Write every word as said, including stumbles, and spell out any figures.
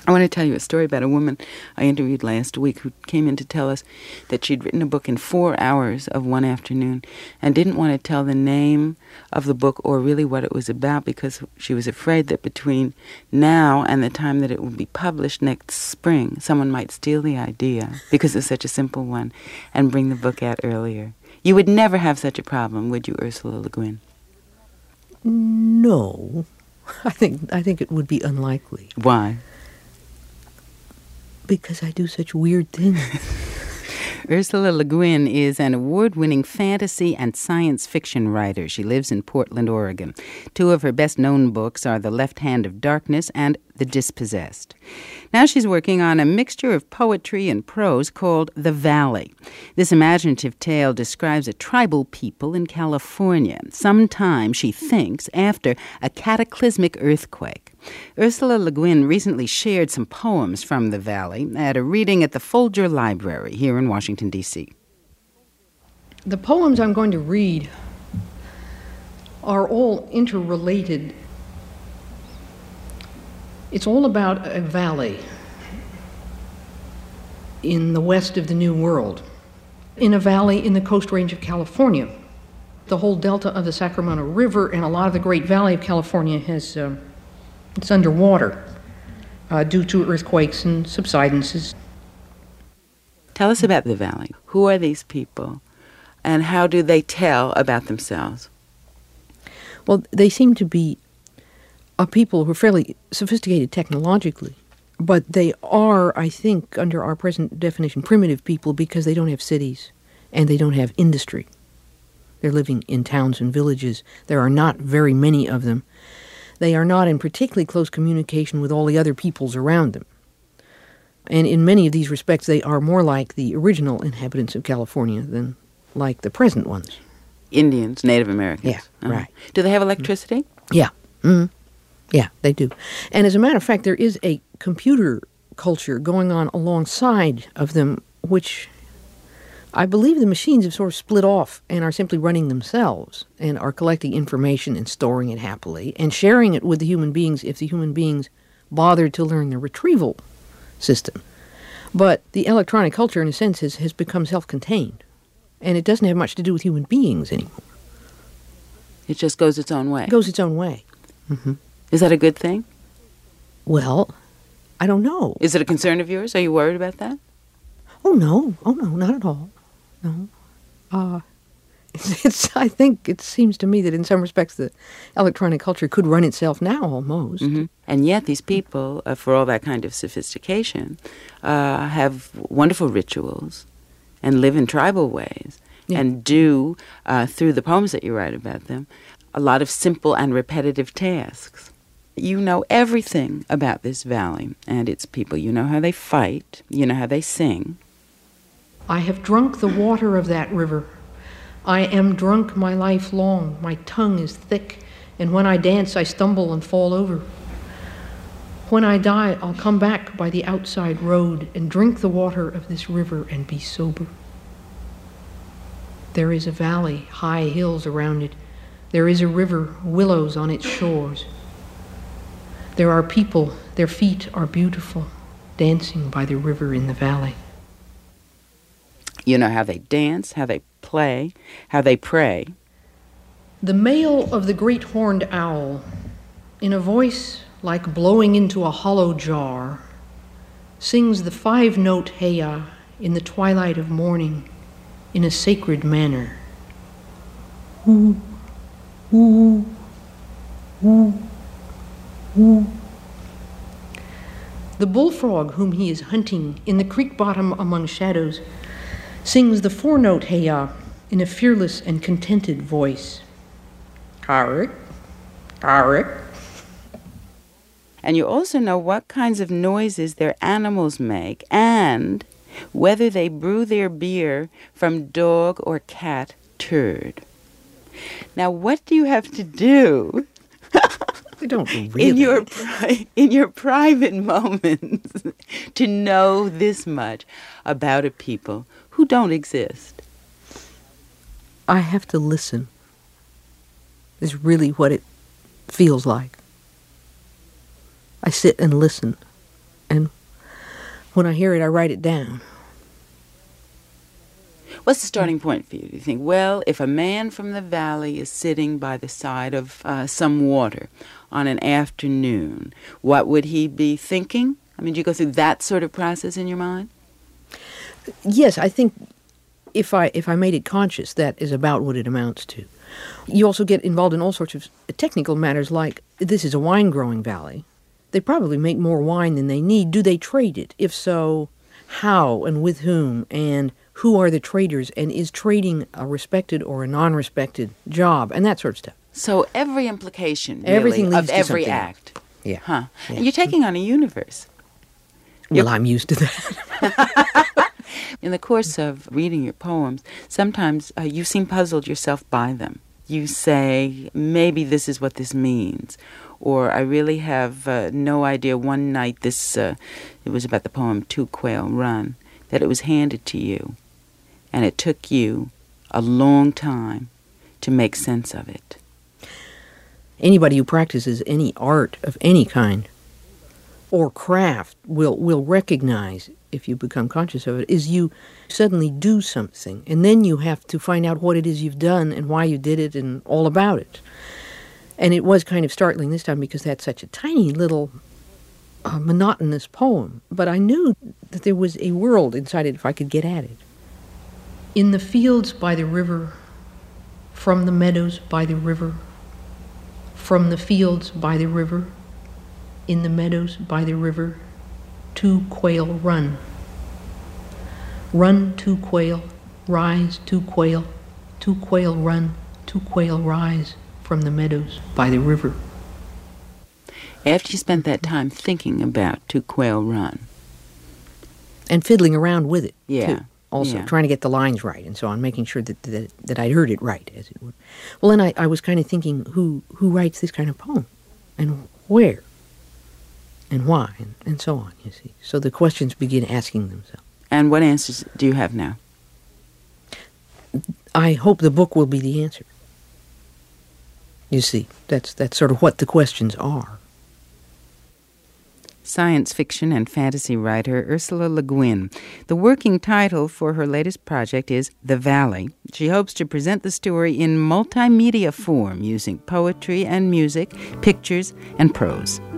I want to tell you a story about a woman I interviewed last week who came in to tell us that she'd written a book in four hours of one afternoon and didn't want to tell the name of the book or really what it was about because she was afraid that between now and the time that it would be published next spring, someone might steal the idea, because it's such a simple one, and bring the book out earlier. You would never have such a problem, would you, Ursula Le Guin? No. I think I think it would be unlikely. Why? Because I do such weird things. Ursula Le Guin is an award-winning fantasy and science fiction writer. She lives in Portland, Oregon. Two of her best-known books are The Left Hand of Darkness and The Dispossessed. Now she's working on a mixture of poetry and prose called The Valley. This imaginative tale describes a tribal people in California, sometime, she thinks, after a cataclysmic earthquake. Ursula Le Guin recently shared some poems from the Valley at a reading at the Folger Library here in Washington, D C The poems I'm going to read are all interrelated. It's all about a valley in the west of the New World, in a valley in the Coast Range of California. The whole delta of the Sacramento River and a lot of the Great Valley of California has... Uh, It's underwater uh, due to earthquakes and subsidences. Tell us about the Valley. Who are these people, and how do they tell about themselves? Well, they seem to be a people who are fairly sophisticated technologically, but they are, I think, under our present definition, primitive people because they don't have cities and they don't have industry. They're living in towns and villages. There are not very many of them. They are not in particularly close communication with all the other peoples around them. And in many of these respects, they are more like the original inhabitants of California than like the present ones. Indians, Native Americans. Yeah, Uh-huh. right. Do they have electricity? Yeah. Mm-hmm. Yeah, they do. And as a matter of fact, there is a computer culture going on alongside of them, which I believe the machines have sort of split off and are simply running themselves and are collecting information and storing it happily and sharing it with the human beings if the human beings bother to learn the retrieval system. But the electronic culture, in a sense, has, has become self-contained, and it doesn't have much to do with human beings anymore. It just goes its own way. It goes its own way. Mm-hmm. Is that a good thing? Well, I don't know. Is it a concern of yours? Are you worried about that? Oh, no. Oh, no, not at all. No. Uh, it's, it's, I think it seems to me that in some respects the electronic culture could run itself now almost. Mm-hmm. And yet these people, uh, for all that kind of sophistication, uh, have wonderful rituals and live in tribal ways yeah. and do, uh, through the poems that you write about them, a lot of simple and repetitive tasks. You know everything about this valley and its people. You know how they fight. You know how they sing. I have drunk the water of that river. I am drunk my life long. My tongue is thick, and when I dance, I stumble and fall over. When I die, I'll come back by the outside road and drink the water of this river and be sober. There is a valley, high hills around it. There is a river, willows on its shores. There are people, their feet are beautiful, dancing by the river in the valley. You know how they dance, how they play, how they pray. The male of the great horned owl, in a voice like blowing into a hollow jar, sings the five-note heya in the twilight of morning in a sacred manner. Ooh, ooh, ooh, ooh. The bullfrog whom he is hunting in the creek bottom among shadows sings the four-note heya in a fearless and contented voice. Karik, karik. And you also know what kinds of noises their animals make and whether they brew their beer from dog or cat turd. Now, what do you have to do They don't really. in your pri- in your private moments to know this much about a people who don't exist? I have to listen. Is really what it feels like. I sit and listen and When I hear it, I write it down. What's the starting point for you? Do you think, well, if a man from the valley is sitting by the side of uh, some water on an afternoon, what would he be thinking? I mean, do you go through that sort of process in your mind? Yes, I think if I if I made it conscious, that is about what it amounts to. You also get involved in all sorts of technical matters, like this is a wine-growing valley. They probably make more wine than they need. Do they trade it? If so, how and with whom? And who are the traders? And is trading a respected or a non-respected job? And that sort of stuff. So every implication, really, Everything leads of to every something. act. Yeah. Huh. Yeah. And you're taking on a universe. Well, I'm used to that. In the course of reading your poems, sometimes uh, you seem puzzled yourself by them. You say, maybe this is what this means. Or I really have uh, no idea. One night, this, uh, it was about the poem Two Quail Run, that it was handed to you. And it took you a long time to make sense of it. Anybody who practices any art of any kind or craft will will recognize, if you become conscious of it, is you suddenly do something, and then you have to find out what it is you've done and why you did it and all about it. And it was kind of startling this time because that's such a tiny little uh, monotonous poem, but I knew that there was a world inside it if I could get at it. In the fields by the river, from the meadows by the river, from the fields by the river, in the meadows by the river, two quail run. Run, two quail, rise, two quail, two quail run, two quail rise from the meadows by the river. After you spent that time thinking about Two Quail Run. And fiddling around with it, Yeah. too. Also, yeah. trying to get the lines right and so on, making sure that that, that I'd heard it right, as it were. Well, then I, I was kind of thinking, who who writes this kind of poem? And where? And why? And, and so on, you see. So the questions begin asking themselves. And what answers do you have now? I hope the book will be the answer. You see, that's that's sort of what the questions are. Science fiction and fantasy writer Ursula Le Guin. The working title for her latest project is The Valley. She hopes to present the story in multimedia form using poetry and music, pictures and prose.